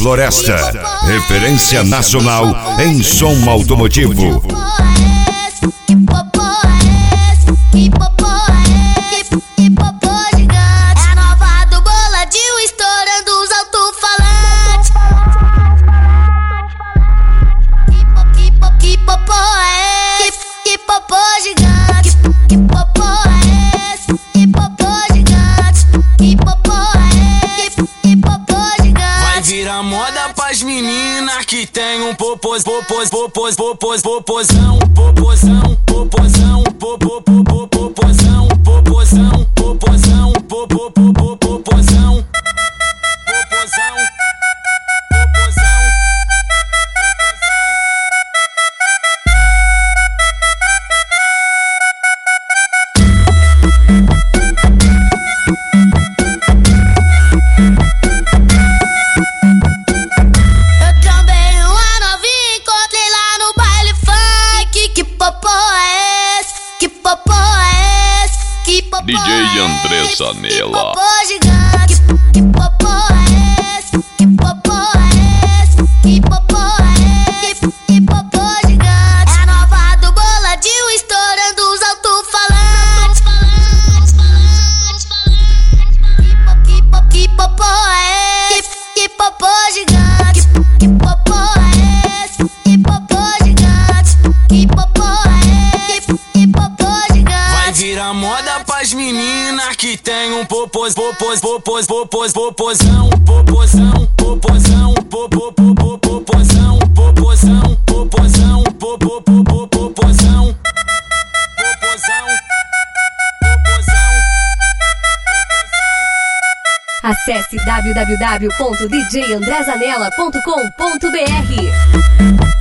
Floresta, referência nacional em som automotivo. Que popô é esse? Que popô é esse? Que popô gigante. É a nova do Boladinho estourando os alto-falantes. Que popô é esse? Que popô gigante. Que popô é esse? Que popô gigante. Que popô é esse? Que popô gigante. Vai virar moda pras meninas que tem um popozão, popozão, popozão, popozão, popozão, popozão, popozão, popozão, popozão. DJ André Zanella. Que popô é esse? Que popô é esse? Que popô é esse? Que popô gigante. É a nova do Boladinho estourando os alto-falantes. Que popô é esse? Que popô gigante. Que popô é esse? Que popô gigante. Que popô é esse? Que popô gigante. Vai virar moda pras meninas que tem um popozão, popozão, popozão, popozão, popozão, popozão, popozão, popozão. Acesse www.djandrezanella.com.br.